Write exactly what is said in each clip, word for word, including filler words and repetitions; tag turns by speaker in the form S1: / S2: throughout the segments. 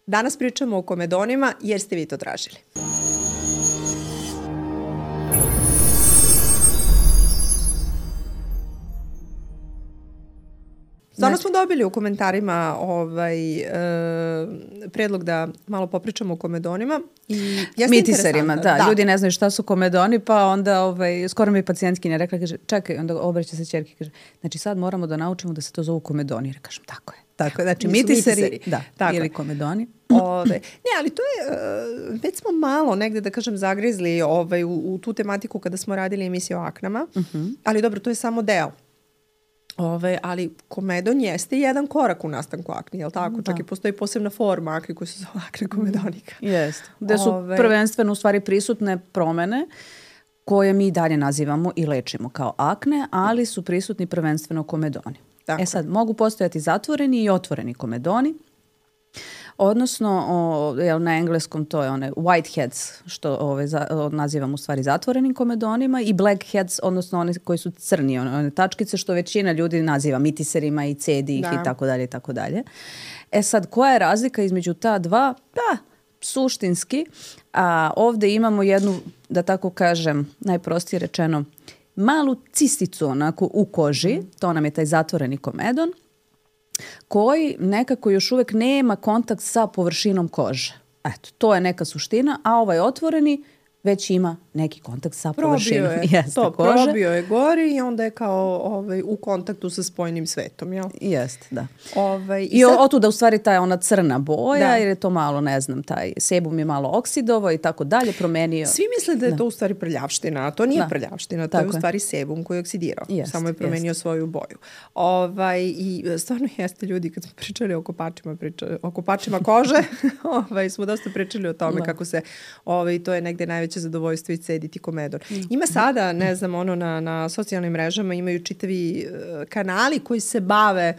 S1: Danas pričamo o komedonima jer ste vi to tražili. Stvarno smo dobili u komentarima ovaj, e, predlog da malo popričamo o komedonima. I
S2: mitiserima, da. da. Ljudi ne znaju šta su komedoni, pa onda ovaj, skoro mi pacijentkinja rekla, kaže, čekaj, onda obraća se ćerki, kaže, znači sad moramo da naučimo da se to zovu komedoni. Jer kažem, tako je. Tako je, znači mitiseri, mitiseri. Da, tako ili komedoni.
S1: Ove, ne, ali to je, uh, već smo malo negde, da kažem, zagrizli ovaj, u, u tu tematiku kada smo radili emisiju o aknama, uh-huh. ali dobro, to je samo deo. Ove, ali komedon jeste jedan korak u nastanku akni, je li tako? Da. Čak i postoji posebna forma akni koja se zove akne komedonika.
S2: Jeste. Gde su Ove... prvenstveno u stvari prisutne promene koje mi dalje nazivamo i lečimo kao akne, ali su prisutni prvenstveno komedoni. Tako. E sad, mogu postojati zatvoreni i otvoreni komedoni. Odnosno, o, jel, na engleskom to je one whiteheads, što ove, za, o, nazivamo u stvari zatvorenim komedonima, i blackheads, odnosno one koji su crni, one, one tačkice što većina ljudi naziva mitiserima i cedi ih i tako dalje i tako dalje. E sad, koja je razlika između ta dva? Pa, suštinski, a ovde imamo jednu, da tako kažem, najprostije rečeno, malu cisticu onako u koži, to nam je taj zatvoreni komedon, koji nekako još uvek nema kontakt sa površinom kože. Eto, to je neka suština, a ovaj otvoreni već ima neki kontakt sa
S1: probio
S2: površinom.
S1: Je, jeste, to, kože. Probio je gori i onda je kao ovaj, u kontaktu sa spoljnim svetom, jel?
S2: Jeste, da.
S1: Ovaj,
S2: I I sad... otuda u stvari ta ona crna boja, da. Jer je to malo, ne znam, taj sebum je malo oksidovao i tako dalje, promenio.
S1: Svi misle da je da. to u stvari prljavština, a to nije da. prljavština, to tako je u stvari sebum koji je oksidirao. Jest, samo je promenio jest. svoju boju. Ovaj, I stvarno jeste ljudi, kad smo pričali o kopačima, pričali, o kopačima kože, ovaj, smo dosta pričali o tome da. kako se, ovaj, to je negde najveće zadovoljstvo i cediti komedon. Ima sada, ne znam, ono na, na socijalnim mrežama imaju čitavi uh, kanali koji se bave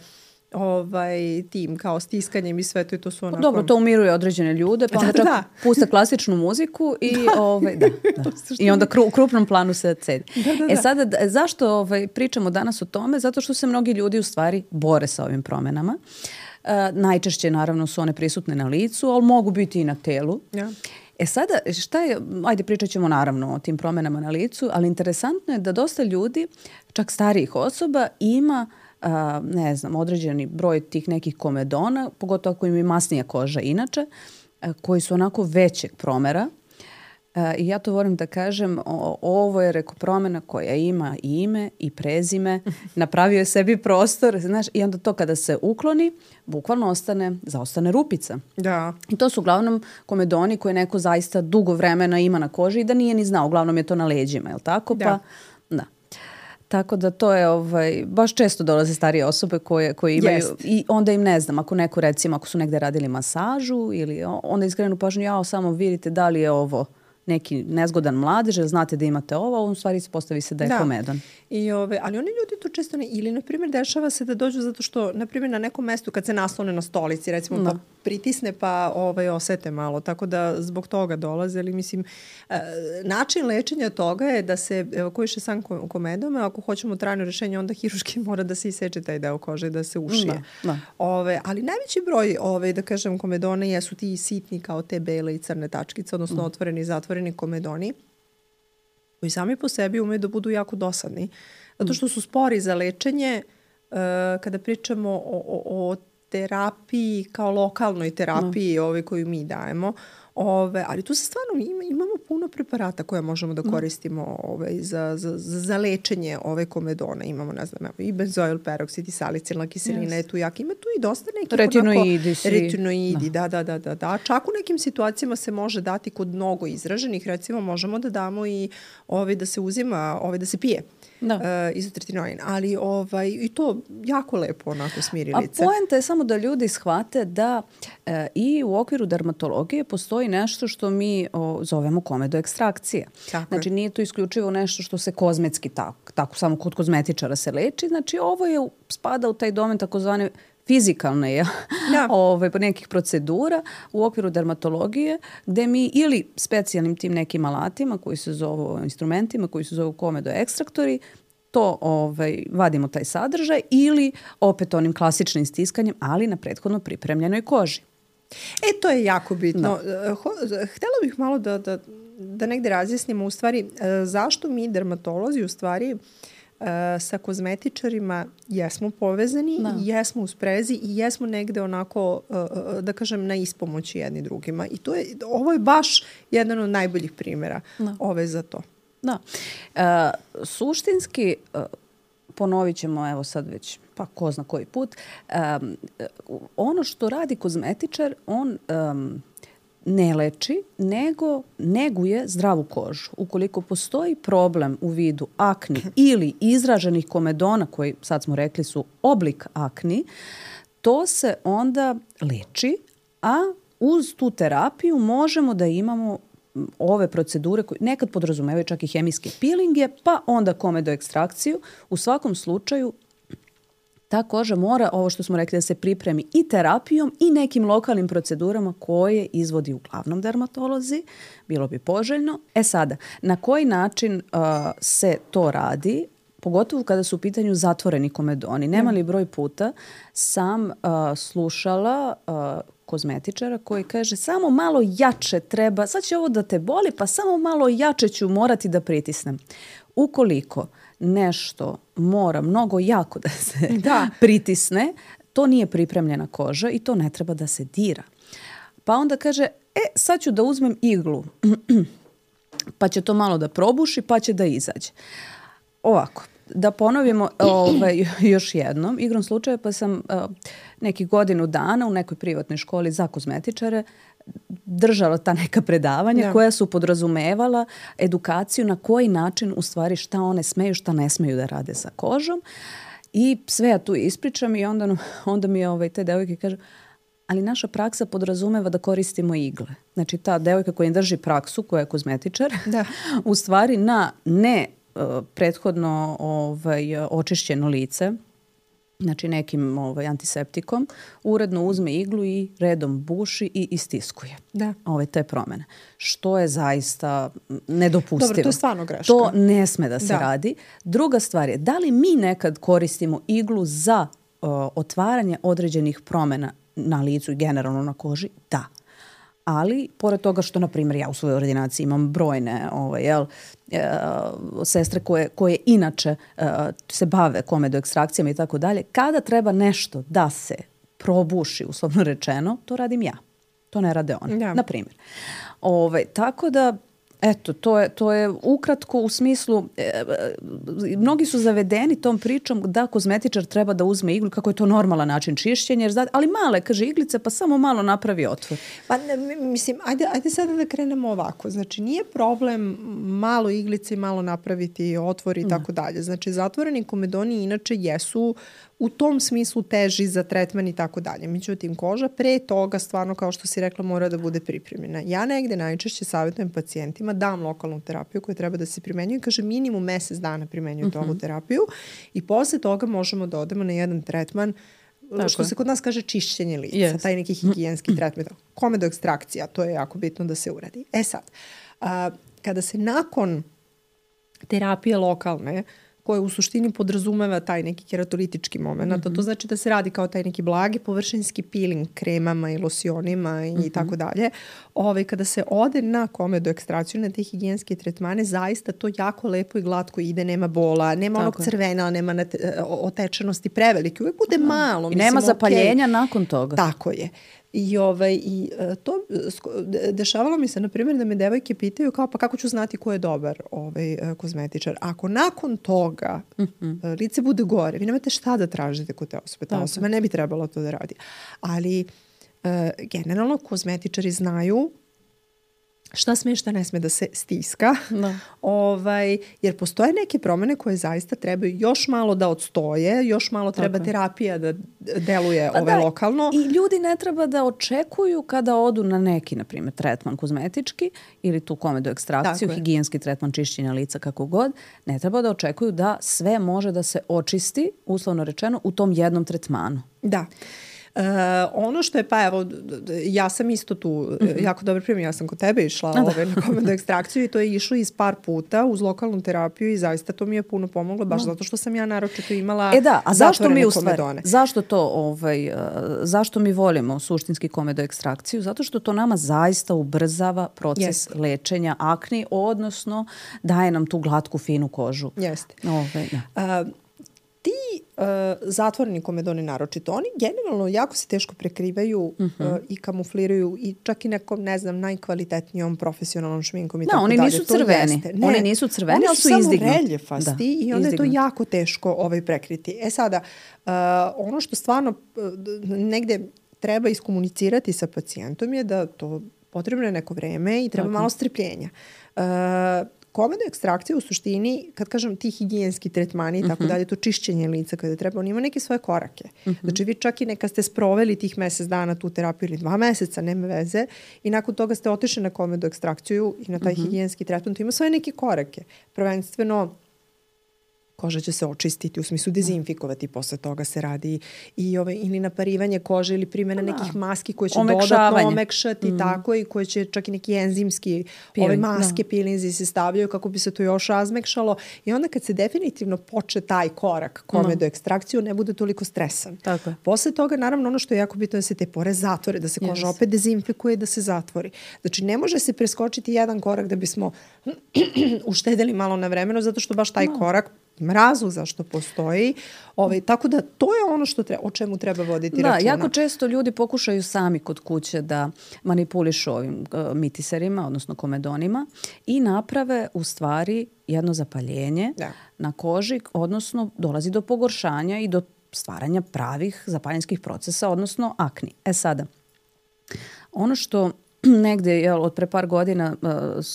S1: ovaj, tim kao stiskanjem i sve to i to su onako...
S2: Dobro, to umiruje određene ljude, pa onda čak da. puste klasičnu muziku i, da. Ovaj, da, da. I onda kru, u krupnom planu se cedi. Da, da, da. E sada, zašto ovaj, pričamo danas o tome? Zato što se mnogi ljudi u stvari bore sa ovim promenama. Uh, najčešće, naravno, su one prisutne na licu, ali mogu biti i na telu. Ja. E sada, šta je, ajde pričat ćemo naravno o tim promenama na licu, ali interesantno je da dosta ljudi, čak starijih osoba, ima, a, ne znam, određeni broj tih nekih komedona, pogotovo ako im je masnija koža inače, a, koji su onako većeg promera. A, I ja to volim da kažem, o, ovo je reko promena koja ima i ime i prezime, napravio je sebi prostor, znaš, i onda to kada se ukloni, bukvalno ostane, zaostane rupica.
S1: Da.
S2: I to su uglavnom komedoni koje neko zaista dugo vremena ima na koži i da nije ni znao, uglavnom je to na leđima, je li tako?
S1: Da.
S2: Pa, da. Tako da to je, ovaj, baš često dolaze starije osobe koje, koje imaju, Jest. i onda im ne znam, ako neko recimo, ako su negde radili masažu ili onda iskrenu pažnju, jao, samo vidite da li je ovo neki nezgodan mladež, jer znate da imate ovo, u stvari se postavi se da je da. komedon.
S1: I ove, ali oni ljudi to često ne, ili na primjer dešava se da dođu zato što, na primjer, na nekom mestu kad se naslone na stolici, recimo no. pa pritisne pa ovaj, osete malo, tako da zbog toga dolaze, ali mislim, e, način lečenja toga je da se evakuiše sam komedom, a ako hoćemo trajno rešenje, onda hiruški mora da se iseče taj deo kože, da se ušije. No. No. Ove, ali najveći broj, ove, da kažem, komedona jesu ti sitni kao te bele i crne tačkice, odnosno no. otvoreni i zatvoreni komedoni, koji sami po sebi umeju da budu jako dosadni. Zato što su spori za lečenje, uh, kada pričamo o, o, o terapiji, kao lokalnoj terapiji no. ove koju mi dajemo, ove, ali tu se stvarno ima, imamo puno preparata koje možemo da koristimo ove, za, za, za lečenje ove komedona. Imamo, ne znam, i benzoil peroksid i salicilna kiselina yes. je tu jak. Ima tu i dosta nekih
S2: retinoidi.
S1: Onako, retinoidi, da. da, da, da, da. Čak u nekim situacijama se može dati kod mnogo izraženih, recimo možemo da damo i ove, da se uzima, ove, da se pije. Da. Uh, izotretinoin, ali ovaj, i to jako lepo onako smiri lice.
S2: A poenta je samo da ljudi shvate da uh, i u okviru dermatologije postoji nešto što mi o, zovemo komedoekstrakcija. Tako znači je. Nije to isključivo nešto što se kozmetski tako, tako samo kod kozmetičara se leči, znači ovo je spada u taj domen takozvane fizikalne ja, ja. Ove, nekih procedura u okviru dermatologije gde mi ili specijalnim tim nekim alatima koji se zovu instrumentima, koji se zovu komedoekstraktori, to ovaj, vadimo taj sadržaj ili opet onim klasičnim stiskanjem, ali na prethodno pripremljenoj koži.
S1: E, to je jako bitno. Da. Htela bih malo da, da, da negde razjasnimo u stvari zašto mi dermatolozi u stvari sa kozmetičarima jesmo povezani, da. jesmo u sprezi i jesmo negde onako, da kažem, na ispomoći jedni drugima. I to je, ovo je baš jedan od najboljih primjera da. ove za to.
S2: Da. E, suštinski, ponovit ćemo evo sad već pa ko zna koji put, um, ono što radi kozmetičar, on um, ne leči, nego neguje zdravu kožu. Ukoliko postoji problem u vidu akni ili izraženih komedona, koji sad smo rekli su oblik akni, to se onda leči, a uz tu terapiju možemo da imamo ove procedure koje nekad podrazumevaju čak i hemijske pilinge, pa onda komedoekstrakciju. U svakom slučaju ta koža mora, ovo što smo rekli, da se pripremi i terapijom i nekim lokalnim procedurama koje izvodi uglavnom dermatolozi. Bilo bi poželjno. E sada, na koji način uh, se to radi, pogotovo kada su u pitanju zatvoreni komedoni? Nema li broj puta sam uh, slušala uh, kozmetičara koji kaže samo malo jače treba, sad će ovo da te boli, pa samo malo jače ću morati da pritisnem. Ukoliko nešto mora mnogo jako da se da. pritisne, to nije pripremljena koža i to ne treba da se dira. Pa onda kaže, e, sad ću da uzmem iglu, pa će to malo da probuši, pa će da izađe. Ovako, da ponovimo ovaj, još jednom. Igrom slučaja pa sam uh, neki godinu dana u nekoj privatnoj školi za kozmetičare držala ta neka predavanja ja. koja su podrazumevala edukaciju na koji način u stvari šta one smeju, šta ne smeju da rade sa kožom. I sve ja tu ispričam i onda, onda mi ovaj, te devojke kažu, ali naša praksa podrazumeva da koristimo igle. Znači ta devojka koja im drži praksu, koja je kozmetičar, da. u stvari na ne uh, prethodno ovaj, očišćeno lice, znači nekim ovaj, antiseptikom, uredno uzme iglu i redom buši i istiskuje da. ove te promene. Što je zaista nedopustivo.
S1: Dobro, to je stvarno greška.
S2: To ne sme da se da. radi. Druga stvar je, da li mi nekad koristimo iglu za uh, otvaranje određenih promena na licu i generalno na koži? Da. Ali, pored toga što, na primjer, ja u svojoj ordinaciji imam brojne ovaj, jel, e, sestre koje, koje inače e, se bave komedoekstrakcijama i tako dalje, kada treba nešto da se probuši, uslovno rečeno, to radim ja. To ne rade one, ja. na primjer. Ovaj, tako da, eto, to je, to je ukratko u smislu, e, mnogi su zavedeni tom pričom da kozmetičar treba da uzme iglu, kako je to normalan način čišćenja, jer, ali male, kaže, iglice, pa samo malo napravi otvor.
S1: Pa, mislim, ajde, ajde sada da krenemo ovako. Znači, nije problem malo iglice i malo napraviti otvor i tako dalje. Znači, zatvoreni komedoni inače jesu u tom smislu teži za tretman i tako dalje. Međutim, koža pre toga stvarno, kao što si rekla, mora da bude pripremljena. Ja negde najčešće savjetujem pacijentima, dam lokalnu terapiju koja treba da se primenjuje, kaže minimum mesec dana primenjujete uh-huh. ovu terapiju i posle toga možemo da odemo na jedan tretman, tako što se kod nas kaže čišćenje lica, yes. taj neki higijenski tretman, komedoekstrakcija, to je jako bitno da se uradi. E sad, a, kada se nakon terapije lokalne, koje u suštini podrazumeva taj neki keratolitički moment. Mm-hmm. To znači da se radi kao taj neki blagi površinski peeling kremama i losionima i mm-hmm. tako dalje. Ove, kada se ode na komedoekstrakciju, na te higijenske tretmane, zaista to jako lepo i glatko ide, nema bola, nema tako onog crvena, nema nate, otečenosti prevelike. Uvijek bude malo.
S2: I
S1: mislim,
S2: nema zapaljenja okay. nakon toga.
S1: Tako je. I, ovaj, i to dešavalo mi se, na primjer, da me devojke pitaju kao pa kako ću znati ko je dobar ovaj, kozmetičar. Ako nakon toga mm-hmm. lice bude gore, vi nemate šta da tražite kod te osobe. Ta osoba ne bi trebalo to da radi. Ali e, generalno kozmetičari znaju šta sme i šta ne sme da se stiska. Da. Ovaj, jer postoje neke promene koje zaista trebaju još malo da odstoje, još malo treba tako. terapija da deluje pa ovaj, da, lokalno.
S2: I ljudi ne treba da očekuju kada odu na neki, na primjer, tretman kozmetički ili tu komedoekstrakciju, higijenski tretman čišćenja lica, kako god, ne treba da očekuju da sve može da se očisti, uslovno rečeno, u tom jednom tretmanu.
S1: Da. Uh, ono što je, pa evo, ja sam isto tu, mm-hmm. jako dobro primjer, ja sam kod tebe išla ove, na komedo ekstrakciju i to je išlo iz par puta uz lokalnu terapiju i zaista to mi je puno pomoglo, baš no. zato što sam ja naročito imala
S2: e da, a zašto mi u stvari,
S1: komedone.
S2: Zašto to, ovaj, uh, zašto mi volimo suštinski komedo ekstrakciju? Zato što to nama zaista ubrzava proces yes. lečenja akni, odnosno daje nam tu glatku, finu kožu.
S1: Jeste.
S2: Ovaj, da.
S1: Uh, Ti uh, zatvoreni komedoni naročito, oni generalno jako se teško prekrivaju mm-hmm. uh, i kamufliraju i čak i nekom, ne znam, najkvalitetnijom profesionalnom šminkom i
S2: da,
S1: tako
S2: oni
S1: dalje.
S2: Nisu crveni. Ne, oni nisu crveni, ali su izdignuti.
S1: Oni su samo reljefasti da, i onda izdignuti. Je to jako teško ovaj, prekriti. E sada, uh, ono što stvarno uh, negde treba iskomunicirati sa pacijentom je da to potrebno je neko vreme i treba tako. Malo strpljenja. Uh, Komedo ekstrakcija u suštini, kad kažem ti higijenski tretmani i tako uh-huh. dalje, to čišćenje lica kada treba, on ima neke svoje korake. Uh-huh. Znači vi čak i neka ste sproveli tih mesec dana tu terapiju ili dva meseca, nema veze, i nakon toga ste otišli na komedo ekstrakciju i na taj uh-huh. higijenski tretman, to ima svoje neke korake. Prvenstveno, koža će se očistiti, u smislu dezinfikovati, posle toga se radi i ovaj, ili naparivanje kože ili primjena da. Nekih maski koje će dodatno omekšati mm. tako i koje će čak i neki enzimski ove maske, da. Pilinzi se stavljaju kako bi se to još razmekšalo i onda kad se definitivno poče taj korak komedo no. ekstrakciju ne bude toliko stresan.
S2: Tako je.
S1: Posle toga naravno ono što je jako bitno da se te pore zatvore, da se koža yes. opet dezinfikuje i da se zatvori. Znači ne može se preskočiti jedan korak da bismo uštedeli malo na vremenu zato što baš taj no. korak ima razlog zašto postoji. Ovaj, tako da to je ono što treba, o čemu treba voditi
S2: da,
S1: računa.
S2: Jako često ljudi pokušaju sami kod kuće da manipulišu ovim uh, mitiserima, odnosno komedonima i naprave u stvari jedno zapaljenje da. Na koži, odnosno dolazi do pogoršanja i do stvaranja pravih zapaljenskih procesa, odnosno akni. E sada, ono što negde jel, od pre par godina uh,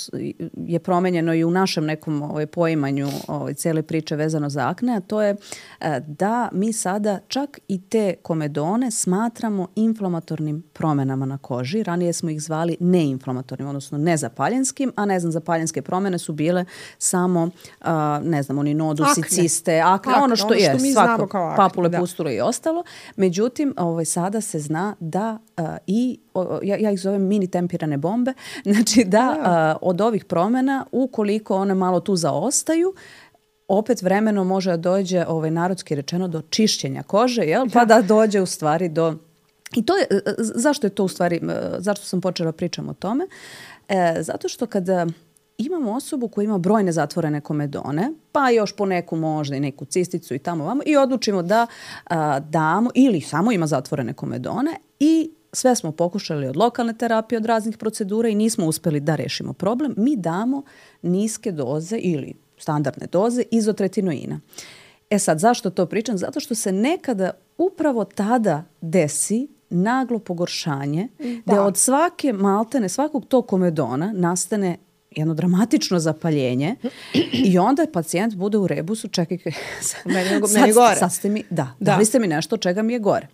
S2: je promenjeno i u našem nekom ovaj, poimanju ovaj, cele priče vezano za akne, a to je uh, da mi sada čak i te komedone smatramo inflamatornim promenama na koži. Ranije smo ih zvali neinflamatornim, odnosno nezapaljenskim, a ne znam, zapaljenske promene su bile samo, uh, ne znam, oni nodusi, akne. Ciste, akne, akne, ono što, ono što je, svako, papule, da. Pustule i ostalo. Međutim, ovaj, sada se zna da uh, i Ja, ja ih zovem mini tempirane bombe, znači da a, od ovih promjena, ukoliko one malo tu zaostaju, opet vremeno može da dođe, ovaj, narodski rečeno, do čišćenja kože, jel? Pa da dođe u stvari do... I to je, zašto je to u stvari, zašto sam počela pričam o tome? E, zato što kada imamo osobu koja ima brojne zatvorene komedone, pa još po neku možda i neku cisticu i tamo vamo, i odlučimo da a, damo, ili samo ima zatvorene komedone i sve smo pokušali od lokalne terapije, od raznih procedura i nismo uspeli da rešimo problem. Mi damo niske doze ili standardne doze izotretinoina. E sad, zašto to pričam? Zato što se nekada upravo tada desi naglo pogoršanje, da, da od svake maltene, svakog tog komedona nastane jedno dramatično zapaljenje i onda pacijent bude u rebusu, čekaj,
S1: meni, meni gore.
S2: Sad ste mi, da, da. dali ste mi nešto od čega mi je gore.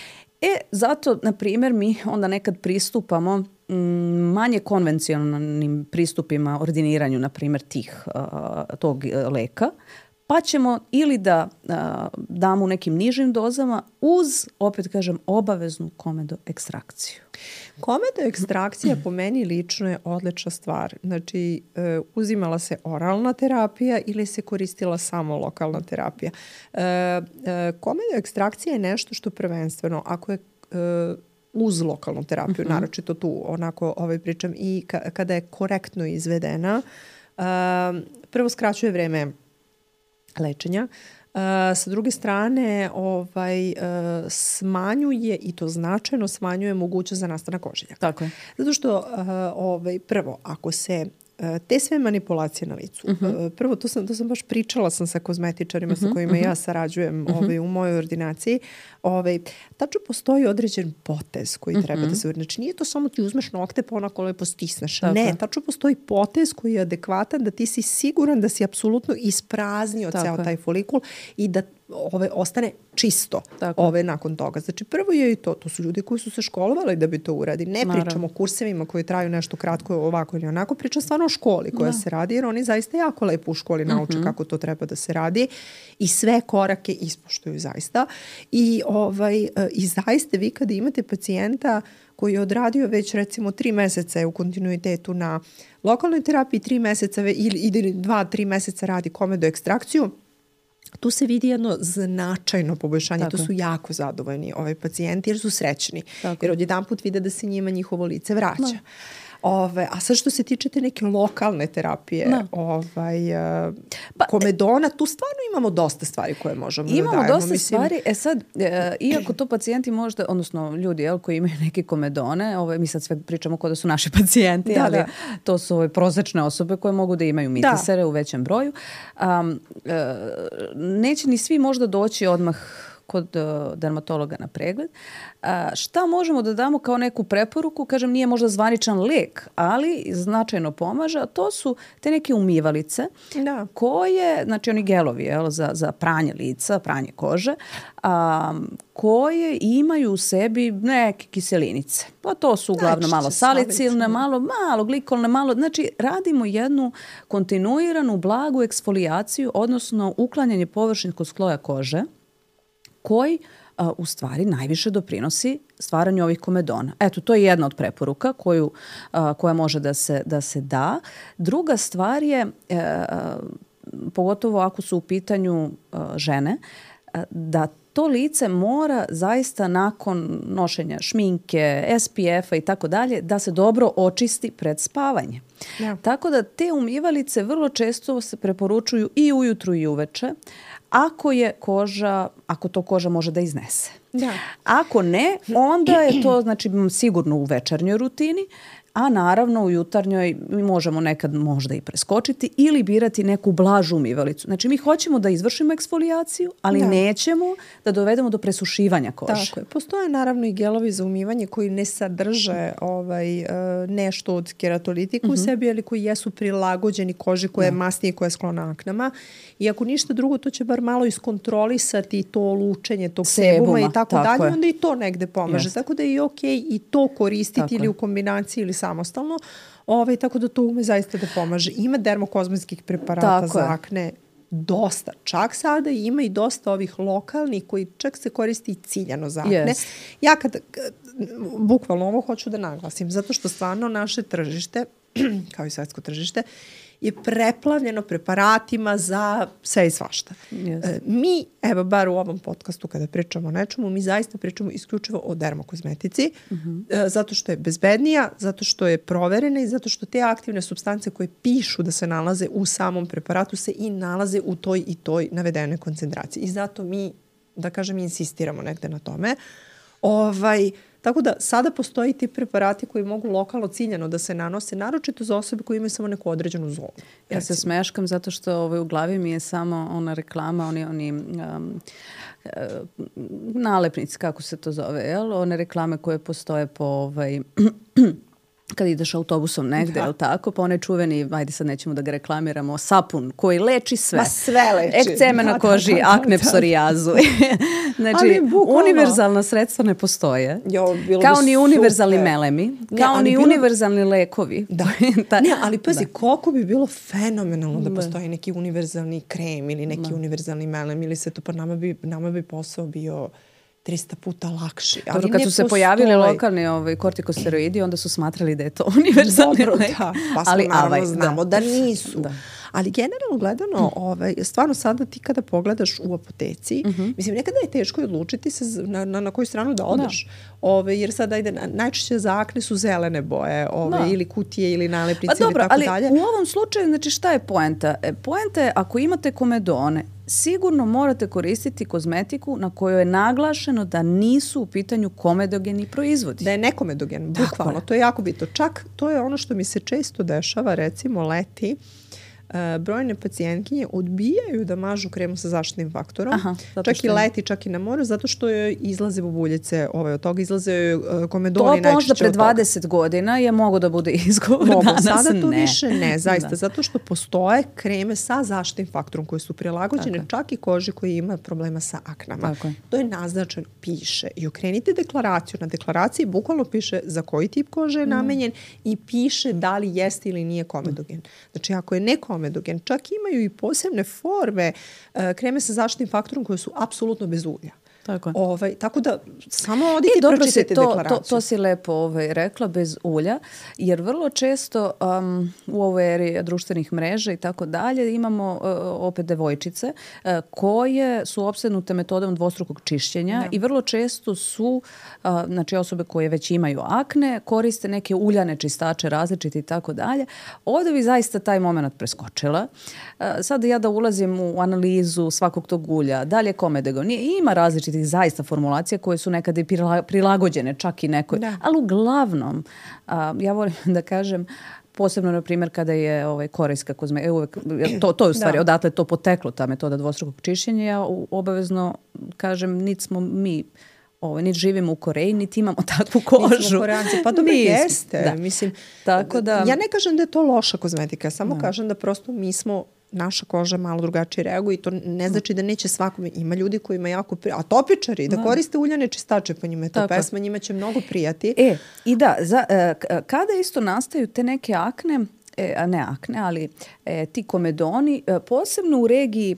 S2: E, zato, na primjer, mi onda nekad pristupamo m, manje konvencionalnim pristupima ordiniranju, na primjer, tih, uh, tog leka, pa ćemo ili da uh, damo u nekim nižim dozama uz, opet kažem, obaveznu komedo ekstrakciju.
S1: Komedo ekstrakcija po meni lično je odlična stvar. Znači, e, uzimala se oralna terapija ili se koristila samo lokalna terapija. E, e, komedo ekstrakcija je nešto što prvenstveno, ako je e, uz lokalnu terapiju, uh-huh. naročito tu, onako ovaj pričam, i ka, kada je korektno izvedena, e, prvo skraćuje vreme lečenja. Uh, sa druge strane, ovaj, uh, smanjuje, i to značajno smanjuje mogućnost za nastanak ožiljaka.
S2: Tako je.
S1: Zato što, uh, ovaj, prvo, ako se uh, te sve manipulacije na licu, uh-huh. uh, prvo, to sam, to sam baš pričala sam sa kozmetičarima uh-huh. sa kojima uh-huh. ja sarađujem uh-huh. ovaj, u mojoj ordinaciji, ovaj, tačno postoji određen potez koji uh-huh. treba da se uradi. Znači, nije to samo ti uzmeš nokte pa onako lepo stisneš. Tako. Ne, tačno postoji potez koji je adekvatan da ti si siguran da si apsolutno ispraznio ceo taj folikul i da ove, ostane čisto ove, nakon toga. Znači prvo je i to, to su ljudi koji su se školovali da bi to uradi. Ne Naravno. Pričamo o kursevima koji traju nešto kratko ovako ili onako, pričam stvarno o školi koja da. Se radi, jer oni zaista jako lepo u školi nauče uh-huh. kako to treba da se radi i sve korake ispoštuju zaista. I, ovaj, i zaista vi kada imate pacijenta koji je odradio već recimo tri meseca u kontinuitetu na lokalnoj terapiji, tri meseca ili, ili dva, tri meseca radi komedo ekstrakciju, tu se vidi jedno značajno poboljšanje. Tako. To su jako zadovoljni ovaj pacijenti jer su srećni. Tako. Jer odjedan put vide da se njima njihovo lice vraća. No. Ove, a sad što se tiče te neke lokalne terapije, no. ovaj, pa, komedona, tu stvarno imamo dosta stvari koje možemo da dajemo.
S2: Imamo dosta mislim. stvari. E sad, e, iako to pacijenti možda, odnosno ljudi jel, koji imaju neke komedone, ovaj, mi sad sve pričamo kao da su naši pacijenti, da, ali da. to su ove prosečne osobe koje mogu da imaju mitisere da. u većem broju. Um, e, neće ni svi možda doći odmah kod uh, dermatologa na pregled. Uh, šta možemo da damo kao neku preporuku? Kažem, nije možda zvaničan lek, ali značajno pomaže. A to su te neke umivalice da. koje, znači oni gelovi jel, za, za pranje lica, pranje kože, um, koje imaju u sebi neke kiselinice. Pa to su uglavnom malo salicilne, malo, malo glikolne, malo... Znači, radimo jednu kontinuiranu, blagu eksfolijaciju, odnosno uklanjanje površinskog sloja kože, koji a, u stvari najviše doprinosi stvaranju ovih komedona. Eto, to je jedna od preporuka koju, a, koja može da se, da se da. Druga stvar je, a, pogotovo ako su u pitanju a, žene, a, da to lice mora zaista nakon nošenja šminke, S P F-a i tako dalje, da se dobro očisti pred spavanje. Ja. Tako da te umivalice vrlo često se preporučuju i ujutru i uveče, ako je koža, ako to koža može da iznese. Da. Ako ne, onda je to znači sigurno u večernjoj rutini, a naravno u jutarnjoj možemo nekad možda i preskočiti ili birati neku blažu umivalicu. Znači mi hoćemo da izvršimo eksfolijaciju, ali da. nećemo da dovedemo do presušivanja kože.
S1: Tako je. Postoje naravno i gelovi za umivanje koji ne sadrže ovaj, nešto od keratolitika uh-huh. u sebi, ali koji jesu prilagođeni koži koja je masnije i koja je sklona aknama. I ako ništa drugo, to će bar malo iskontrolisati to lučenje tog sebuma, sebuma i tako, tako dalje. Je. Onda i to negde pomaže. Yes. Tako da je i okej okay i to koristiti tako ili je. u kombinaciji ili samostalno. Ovaj, tako da to ume zaista da pomaže. Ima dermokozmetskih preparata tako za akne dosta. Čak sada ima i dosta ovih lokalnih koji čak se koristi i ciljano za akne. Yes. Ja kad, bukvalno ovo hoću da naglasim, zato što stvarno naše tržište, kao i svetsko tržište, je preplavljeno preparatima za sve i svašta. Yes. E, mi, evo bar u ovom podcastu kada pričamo o nečemu, mi zaista pričamo isključivo o dermokozmetici, uh-huh. e, zato što je bezbednija, zato što je proverena i zato što te aktivne supstance koje pišu da se nalaze u samom preparatu se i nalaze u toj i toj navedenoj koncentraciji. I zato mi, da kažem, insistiramo negde na tome. Ovaj... Tako da sada postoji ti preparati koji mogu lokalno ciljano da se nanose, naročito za osobe koje imaju samo neku određenu zonu.
S2: Ja recimo. se smeškam zato što ovaj, u glavi mi je samo ona reklama, oni, oni um, uh, nalepnici, kako se to zove, jel? One reklame koje postoje po... Ovaj, kad ideš autobusom negde, jel tako? Pa onaj čuveni, ajde sad nećemo da ga reklamiramo, sapun koji leči sve.
S1: Ma sve leči.
S2: Ekceme na koži, da, da, akne, da. psorijazu. Znači, univerzalna sredstva ne postoje. Jo, kao ni univerzalni super. melemi, kao ne, ni bilo... univerzalni lekovi.
S1: Da. Ta... Ne, ali pazi, da. koliko bi bilo fenomenalno da postoji neki univerzalni krem ili neki da. univerzalni melem ili sve to, pa nama bi, nama bi posao bio trista puta lakši.
S2: Dobro, ali kad su postoji. se pojavili lokalni ovaj, kortikosteroidi, onda su smatrali da je to univerzalni Dobro, lek.
S1: Da, pa smo ali, naravno ovaj, znamo da, da nisu. Da. Ali generalno gledano, ovaj, stvarno sada ti kada pogledaš u apoteci, uh-huh. mislim, nekada je teško odlučiti se na, na, na koju stranu da odeš. Da. Ove, jer sada ide, najčešće za akne su zelene boje, ove, da. ili kutije ili nalepnice pa, dobro, ili tako
S2: ali
S1: dalje.
S2: U ovom slučaju, znači šta je poenta? E, poenta je ako imate komedone, sigurno morate koristiti kozmetiku na kojoj je naglašeno da nisu u pitanju komedogeni proizvodi.
S1: Da je nekomedogen, bukvalno. To je jako bitno. Čak to je ono što mi se često dešava, recimo leti, brojne pacijentkinje odbijaju da mažu kremu sa zaštitnim faktorom. Aha, čak i leti, čak i na moru, zato što joj izlaze bubuljice ovaj, od toga, izlaze joj komedoni najčešće od toga.
S2: To možda pre dvadeset godina je mogo da bude izgovor.
S1: Mogu, sada to ne. više ne, zaista, da. zato što postoje kreme sa zaštitnim faktorom koje su prilagođene tako. čak i koži koji ima problema sa aknama. Tako. To je naznačeno, piše. I okrenite deklaraciju. Na deklaraciji bukvalno piše za koji tip kože je namenjen mm. i piše da li jeste ili nije komedogen. Znači, ako je nekomedogen, čak imaju i posebne forme uh, kreme sa zaštitnim faktorom koje su apsolutno bez ulja. Tako, ovaj, tako da samo odite i pročitajte
S2: to,
S1: deklaraciju.
S2: To, to si lepo ovaj, rekla, bez ulja, jer vrlo često um, u ovoj eri društvenih mreža i tako dalje imamo uh, opet devojčice uh, koje su opsednute metodom dvostrukog čišćenja da. i vrlo često su uh, znači osobe koje već imaju akne, koriste neke uljane čistače različite i tako dalje. Ovdje bi zaista taj moment preskočila. Uh, sad ja da ulazim u analizu svakog tog ulja, da li je komedogen, ima različitih zaista formulacije koje su nekad i prilagođene čak i nekoj, da. ali uglavnom a, ja volim da kažem posebno na primjer kada je ovaj korejska kozmetika, uvek to to je u stvari da. odatle to poteklo ta metoda dvostrukog čišćenja, ja obavezno kažem niti smo mi Ovo, niti živimo u Koreji, niti imamo takvu kožu.
S1: Nismo Koreanci, pa dobro jeste. Da. Mislim,
S2: tako da,
S1: ja ne kažem da je to loša kozmetika, ja samo da. kažem da prosto mi smo, naša koža malo drugačije reaguje i to ne znači da neće svakome. Ima ljudi koji ima jako prijati, a topičari, da, da koriste uljane čistače, pa njima je to tako. pesma, njima će mnogo prijati.
S2: E, i da, za, e, kada isto nastaju te neke akne, e, a ne akne, ali e, ti komedoni, e, posebno u regiji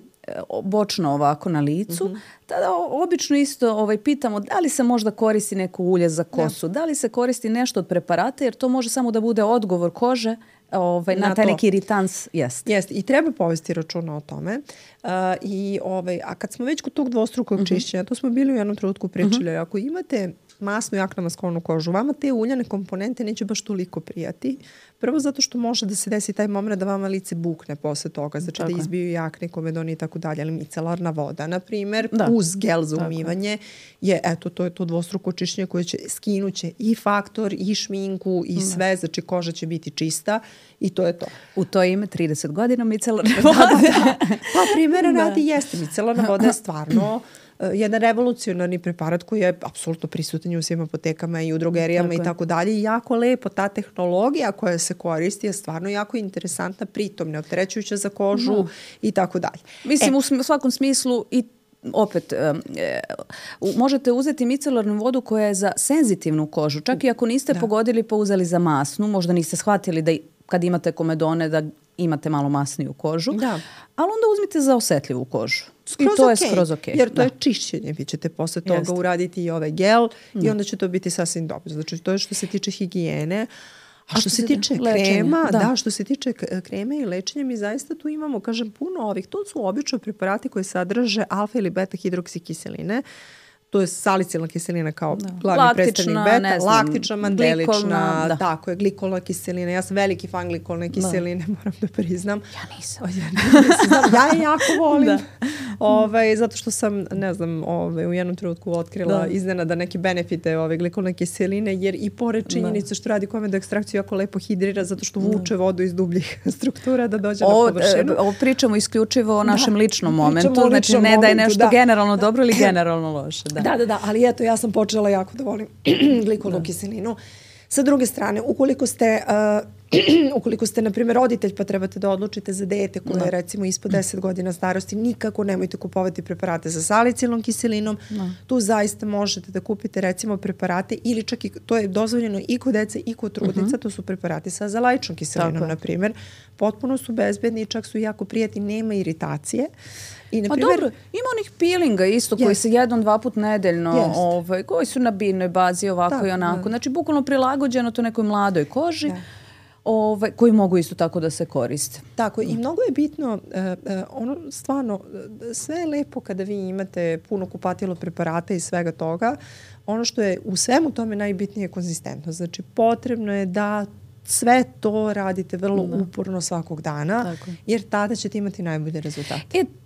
S2: bočno ovako na licu, mm-hmm. tada obično isto ovaj, pitamo da li se možda koristi neko ulje za kosu, da, da li se koristi nešto od preparata, jer to može samo da bude odgovor kože ovaj, na, na taj to. neki iritans. Jest.
S1: Jest. I treba povesti računa o tome. Uh, i, ovaj, a kad smo već kod tog dvostrukog mm-hmm. čišćenja, to smo bili u jednom trenutku pričali, mm-hmm. ako imate masnu i aknama sklonu kožu, vama te uljane komponente neće baš toliko prijati. Prvo zato što može da se desi taj moment da vama lice bukne posle toga, znači tako. da izbiju i akne, komedoni i tako dalje, ali micelarna voda, na primjer, da. uz gel za umivanje, je, eto, to je to dvostruko čišćenje koje će skinuće i faktor, i šminku, i sve, znači koža će biti čista i to je to.
S2: U to ime trideset godina micelarne vode.
S1: Da, da. Pa primjera radi jeste, micelarna voda je stvarno jedan revolucionarni preparat koji je apsolutno prisutan u svim apotekama i u drogerijama tako i tako dalje. I jako lepo ta tehnologija koja se koristi je stvarno jako interesantna, pritom neopterećujuća za kožu no. i tako dalje.
S2: Mislim, e. u svakom smislu i opet, e, možete uzeti micelarnu vodu koja je za senzitivnu kožu. Čak i ako niste da. pogodili pa uzeli za masnu, možda niste shvatili da kad imate komedone da imate malo masniju kožu, da. ali onda uzmite za osetljivu kožu.
S1: Skroz
S2: I to
S1: okay,
S2: je skroz okay.
S1: Jer to
S2: da.
S1: je čišćenje. Vi ćete posle toga Jeste. uraditi i ovaj gel mm. i onda će to biti sasvim dobro. Znači, to je što se tiče higijene. A što se tiče krema, da. da, što se tiče kreme i lečenja, mi zaista tu imamo, kažem, puno ovih. To su obično preparati koji sadrže alfa ili beta hidroksikiseline. To je salicilna kiselina kao da. glavni laktična, predstavnik beta, znam, laktična, mandelična, da. tako je, glikolna kiselina. Ja sam veliki fan glikolne kiseline, da. moram da priznam.
S2: Ja nisam.
S1: Ja, nisam. ja je jako volim. Da. Ove, zato što sam, ne znam, ove, u jednom trenutku otkrila da. iznenada neke benefite ove glikolne kiseline, jer i pored činjenice što radi komedo ekstrakciju jako lepo hidrira, zato što vuče da. vodu iz dubljih struktura da dođe o, na površinu.
S2: Ovo pričamo isključivo o našem da. ličnom momentu, znači ne da je nešto da. generalno dobro ili generalno loše. Da.
S1: Da, da, da, ali eto, ja sam počela jako da volim glikolnu da. kiselinu. Sa druge strane, ukoliko ste, uh, ukoliko ste, na primjer, roditelj pa trebate da odlučite za dete koje da. je recimo ispod deset godina starosti, nikako nemojte kupovati preparate sa salicilnom kiselinom. Da. Tu zaista možete da kupite recimo preparate ili čak i, to je dozvoljeno i kod dece i kod trudnica, uh-huh. to su preparati sa azalaičnom kiselinom, na primjer. Potpuno su bezbedni i čak su jako prijatni, nema iritacije. I, na
S2: pa
S1: primjer,
S2: dobro, ima onih peelinga isto yes. koji se jednom, dva put nedeljno, yes. ovaj, koji su na biljnoj bazi ovako da, i onako. Da. Znači, bukvalno prilagođeno to nekoj mladoj koži, da. ovaj, koji mogu isto tako da se koriste.
S1: Tako, i mnogo je bitno, uh, uh, ono stvarno, sve je lepo kada vi imate puno kupatilo preparata i svega toga. Ono što je u svemu tome najbitnije je konzistentnost. Znači, potrebno je da sve to radite vrlo da. uporno svakog dana, tako. jer tada ćete imati najbolje rezultate.
S2: E,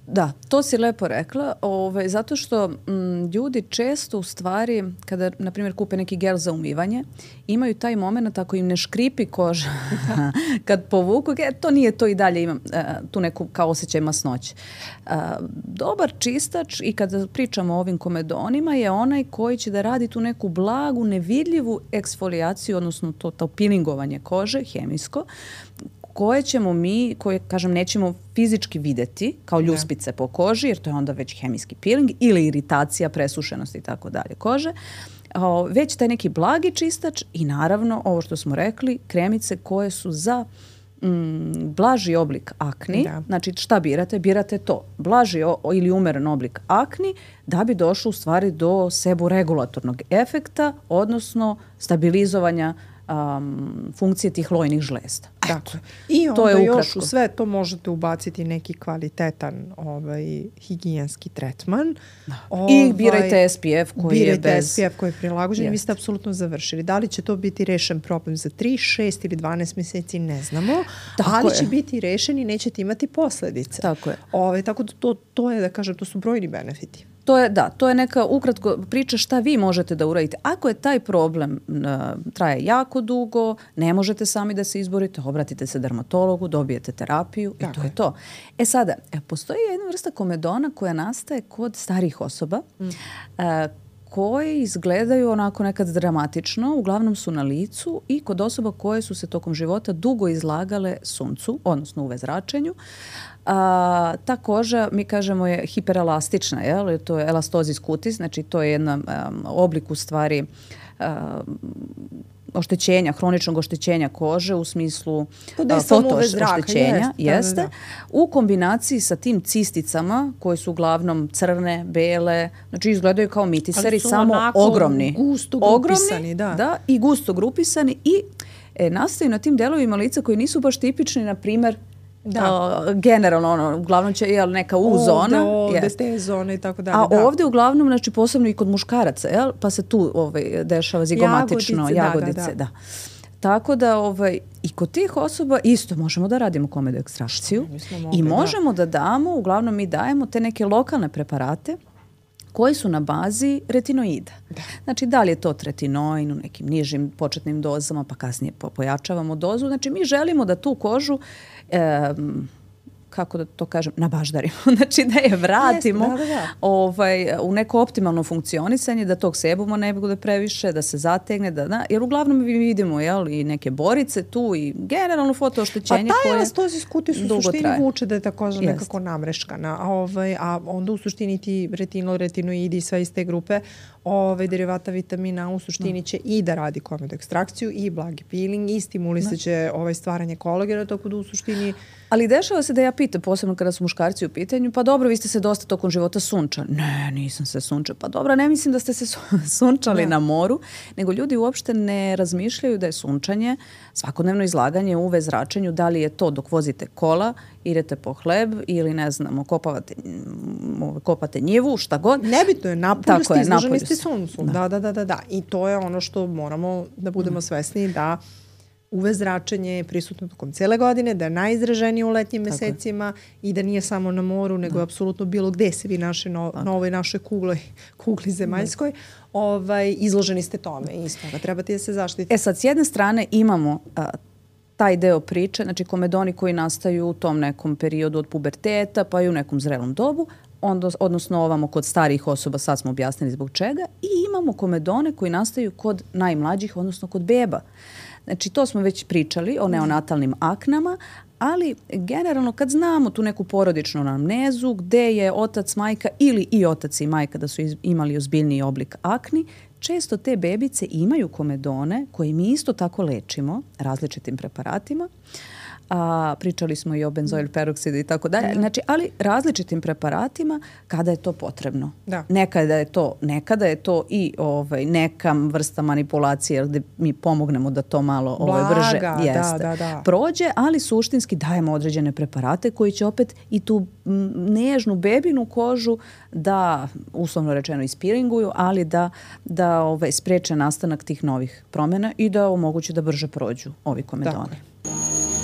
S2: Da, to si lepo rekla, ove, zato što m, ljudi često u stvari, kada, na primjer, kupe neki gel za umivanje, imaju taj moment ako im ne škripi koža, kad povuku, e, to nije to i dalje, imam e, tu neku kao osjećaj masnoće. E, dobar čistač, i kada pričamo o ovim komedonima, je onaj koji će da radi tu neku blagu, nevidljivu eksfolijaciju, odnosno to, to pilingovanje kože, hemijsko, koje ćemo mi, koje, kažem, nećemo fizički videti kao ljuspice po koži, jer to je onda već hemijski peeling ili iritacija, presušenost i tako dalje kože, o, već taj neki blagi čistač i naravno, ovo što smo rekli, kremice koje su za mm, blaži oblik akni. Da. Znači, šta birate? Birate to. Blaži o, ili umeren oblik akni da bi došlo u stvari do seboregulatornog efekta, odnosno stabilizovanja Um, funkcije tih lojnih žlezda.
S1: Dakle, i onda to je još u sve to možete ubaciti neki kvalitetan ovaj, higijenski tretman.
S2: Da. Ovaj, I birajte S P F koji je bez...
S1: Birajte S P F koji je prilagođen. Vi ste apsolutno završili. Da li će to biti rešen problem za tri, šest ili dvanaest mjeseci, ne znamo. Tako ali je. Će biti rešen i nećete imati posledice.
S2: Tako je.
S1: Ovaj, tako da to, to je, da kažem, to su brojni benefiti.
S2: To je, da, to je neka ukratko priča šta vi možete da uradite. Ako je taj problem uh, traje jako dugo, ne možete sami da se izborite, obratite se dermatologu, dobijete terapiju i to je to. E sada, e, postoji jedna vrsta komedona koja nastaje kod starih osoba, mm. uh, koje izgledaju onako nekad dramatično, uglavnom su na licu i kod osoba koje su se tokom života dugo izlagale suncu, odnosno U V zračenju. A, ta koža, mi kažemo, je hiperelastična, jel? To je elastozis kutis, znači to je jedan um, oblik u stvari um, oštećenja, hroničnog oštećenja kože u smislu foto-oštećenja, jeste, da, da, da. U kombinaciji sa tim cisticama koje su uglavnom crne, bele, znači izgledaju kao mitiseri, samo ogromni.
S1: Gusto grupisani,
S2: ogromni,
S1: da.
S2: da. I gusto grupisani i e, nastaju na tim delovima lica koji nisu baš tipični, na primjer, da. Uh, generalno, ono, uglavnom će jel, neka U zona.
S1: Ovde, ovde te zone i tako dalje.
S2: A
S1: da.
S2: Ovde uglavnom, znači posebno i kod muškaraca, jel, pa se tu ovaj, dešava zigomatično, jagodice. jagodice da, da, da. da. Tako da ovaj, i kod tih osoba isto možemo da radimo komedo ekstrakciju mogli, i možemo da. da damo, uglavnom mi dajemo te neke lokalne preparate koji su na bazi retinoida. Da. Znači, da li je to tretinoin u nekim nižim početnim dozama, pa kasnije pojačavamo dozu. Znači, mi želimo da tu kožu, e, kako da to kažem, nabaždarimo. Znači, da je vratimo Jeste, da, da, da. Ovaj, u neko optimalno funkcionisanje, da tog sebuma ne bude previše, da se zategne, da, da, jer uglavnom mi vidimo jel, i neke borice tu i generalno fotooštećenje
S1: koje dugo traje. Pa taj elastozis kutis u suštini traje. Vuče da je također nekako namreškana, a, ovaj, a onda u suštini ti retinol, retinoidi i sve iz te grupe ove derivata vitamina u suštini će i da radi komedo ekstrakciju i blagi peeling i stimulisaće ovaj stvaranje kolagena, tako da u suštini...
S2: Ali dešava se da ja pitam, posebno kada su muškarci u pitanju, pa dobro, vi ste se dosta tokom života sunčali. Ne, nisam se sunčala. Pa dobro, ne mislim da ste se sunčali da. na moru, nego ljudi uopšte ne razmišljaju da je sunčanje svakodnevno izlaganje U V zračenju, da li je to dok vozite kola, idete po hleb ili ne znamo, kopavate, kopate njivu, šta god.
S1: Nebitno je, napolju ste, izloženi ste suncu. Da. da, da, da, da. I to je ono što moramo da budemo svesni da U V zračenje je prisutno tokom cele godine, da je najizraženije u letnjim Tako mesecima je. I da nije samo na moru, nego da. apsolutno bilo gde se vi naši no, na ovoj našoj kugli, kugli zemaljskoj, ovaj, izloženi ste tome. I iz toga trebate da se zaštitite.
S2: E sad, s jedne strane imamo a, taj deo priče, znači komedoni koji nastaju u tom nekom periodu od puberteta pa i u nekom zrelom dobu, onda, odnosno ovamo kod starijih osoba, sad smo objasnili zbog čega, i imamo komedone koji nastaju kod najmlađih, odnosno kod beba. Znači, to smo već pričali o neonatalnim aknama, ali generalno kad znamo tu neku porodičnu anamnezu gde je otac, majka ili i otac i majka da su imali ozbiljniji oblik akni, često te bebice imaju komedone koje mi isto tako lečimo različitim preparatima. A, pričali smo i o benzoil peroksidu i tako dalje. Znači, ali različitim preparatima kada je to potrebno. Da. Nekada je to, nekada je to i ovaj, neka vrsta manipulacije gde mi pomognemo da to malo ovaj, brže
S1: Blaga,
S2: jeste,
S1: da, da, da.
S2: prođe, ali suštinski dajemo određene preparate koji će opet i tu nežnu bebinu kožu da, uslovno rečeno, ispiringuju, ali da, da ovaj, spreče nastanak tih novih promjena i da omoguće da brže prođu ovi komedoni. Tako.